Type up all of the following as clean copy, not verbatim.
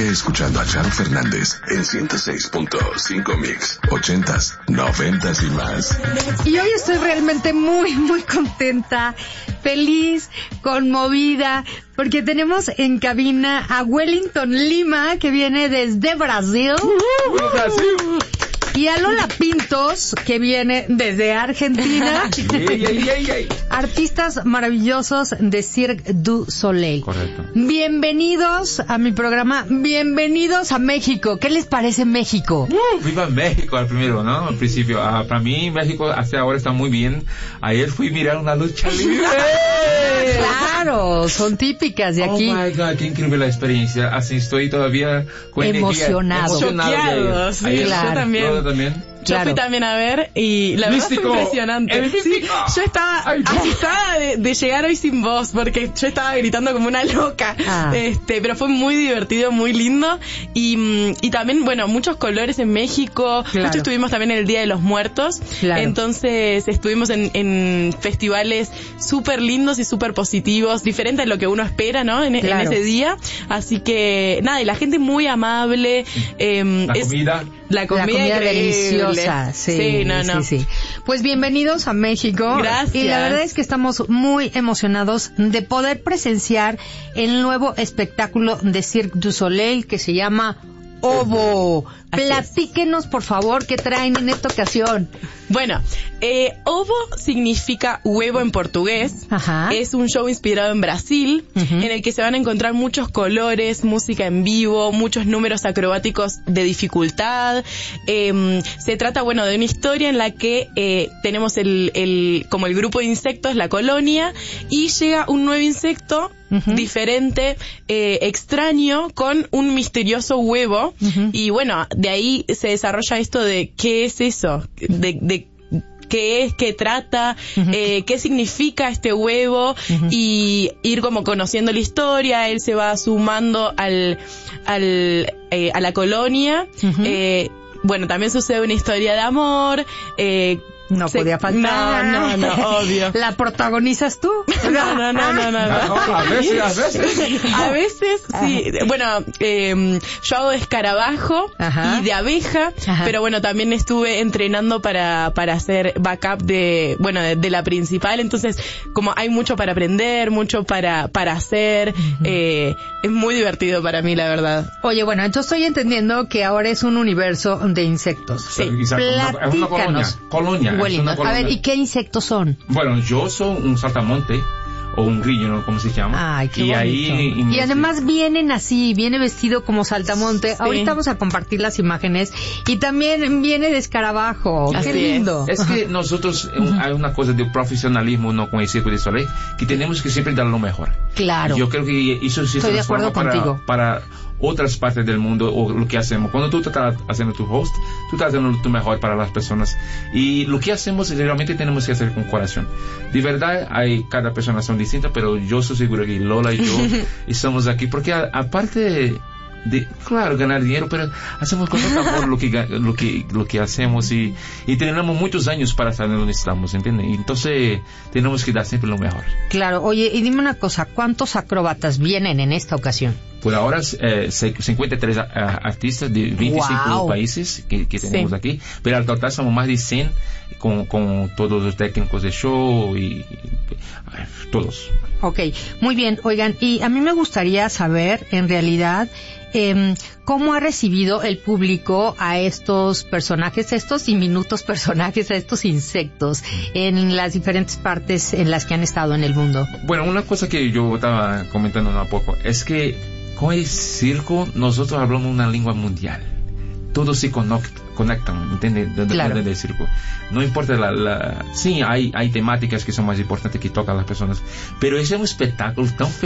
Sigue escuchando a Charo Fernández en 106.5 Mix, 80s, 90s y más. Y hoy estoy realmente muy, muy contenta, feliz, conmovida, porque tenemos en cabina a Wellington Lima, que viene desde Brasil. Y a Lola Pintos, que viene desde Argentina. Artistas maravillosos de Cirque du Soleil. Correcto. Bienvenidos a mi programa, bienvenidos a México. ¿Qué les parece México? Viva México al primero, ¿no? Al principio. Para mí, México hasta ahora está muy bien. Ayer fui a mirar una lucha libre. Claro, son típicas de aquí. Oh my God, qué increíble la experiencia. Así estoy todavía con emocionado. Choqueado, sí, claro. Yo también. Yo fui también a ver y la verdad fue impresionante. Sí, yo estaba asustada de llegar hoy sin voz porque yo estaba gritando como una loca. Pero fue muy divertido, muy lindo y también, bueno, muchos colores en México. Claro. Justo estuvimos también en el Día de los Muertos. Claro. Entonces estuvimos en festivales súper lindos y súper positivos, diferente a lo que uno espera, ¿no? En ese día. Así que nada, y la gente muy amable. La comida deliciosa. Sí. Pues bienvenidos a México. Gracias. Y la verdad es que estamos muy emocionados de poder presenciar el nuevo espectáculo de Cirque du Soleil que se llama Ovo. Platíquenos, por favor, qué traen en esta ocasión. Bueno, ovo significa huevo en portugués. Ajá. Es un show inspirado en Brasil, en el que se van a encontrar muchos colores, música en vivo, muchos números acrobáticos de dificultad. Se trata, bueno, de una historia en la que tenemos como el grupo de insectos, la colonia, y llega un nuevo insecto diferente, extraño, con un misterioso huevo. Y bueno, de ahí se desarrolla esto de qué es eso, de qué es, qué trata, qué significa este huevo, y ir como conociendo la historia. Él se va sumando a la colonia. Bueno, también sucede una historia de amor. No podía faltar. No, obvio. ¿La protagonizas tú? No. A veces, sí. Bueno, yo hago de escarabajo y de abeja, pero bueno, también estuve entrenando para hacer backup de la principal. Entonces, como hay mucho para aprender, mucho para hacer, es muy divertido para mí, la verdad. Oye, bueno, yo estoy entendiendo que ahora es un universo de insectos. Sí. Es una colonia. A ver, ¿y qué insectos son? Bueno, yo soy un saltamonte o un grillo, ¿no? ¿Cómo se llama? Ay, qué bonito. Y además viene vestido como saltamonte. Sí. Ahorita vamos a compartir las imágenes. Y también viene de escarabajo. Así qué lindo. Es que nosotros, hay una cosa de profesionalismo, ¿no? Con el Cirque du Soleil, que tenemos que siempre dar lo mejor. Claro. Yo creo que eso sí estoy de acuerdo contigo. Para otras partes del mundo, o lo que hacemos. Cuando tú estás haciendo tu host, tú estás haciendo tu mejor para las personas. Y lo que hacemos realmente tenemos que hacer con corazón. De verdad, cada persona son distintas, pero yo estoy seguro que Lola y yo estamos aquí porque aparte de claro, ganar dinero, pero hacemos con tanto amor lo que hacemos y tenemos muchos años para estar donde estamos, ¿entiendes? Y entonces tenemos que dar siempre lo mejor. Claro. Oye, y dime una cosa, ¿cuántos acróbatas vienen en esta ocasión? Por ahora 53 artistas de 25 países que tenemos aquí, pero al total somos más de 100 con todos los técnicos de show y todos. Ok, muy bien. Oigan, y a mí me gustaría saber, en realidad, cómo ha recibido el público a estos personajes, a estos diminutos personajes, a estos insectos, en las diferentes partes en las que han estado en el mundo. Bueno, una cosa que yo estaba comentando un poco es que con el circo nosotros hablamos una lengua mundial. Todos se conectan, ¿entiendes? Claro. Del circo. No importa sí, hay temáticas que son más importantes que tocan a las personas, pero ese es un espectáculo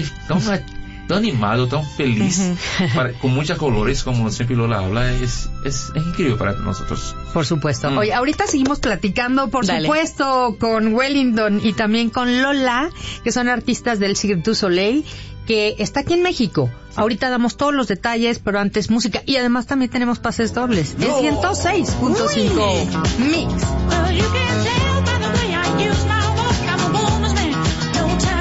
tan animado, tan feliz, con muchos colores, como siempre Lola habla, es increíble para nosotros. Por supuesto. Oye, ahorita seguimos platicando, por supuesto, con Wellington y también con Lola, que son artistas del Cirque du Soleil, que está aquí en México. Ahorita damos todos los detalles, pero antes música. Y además también tenemos pases dobles. Es 106.5 Mix.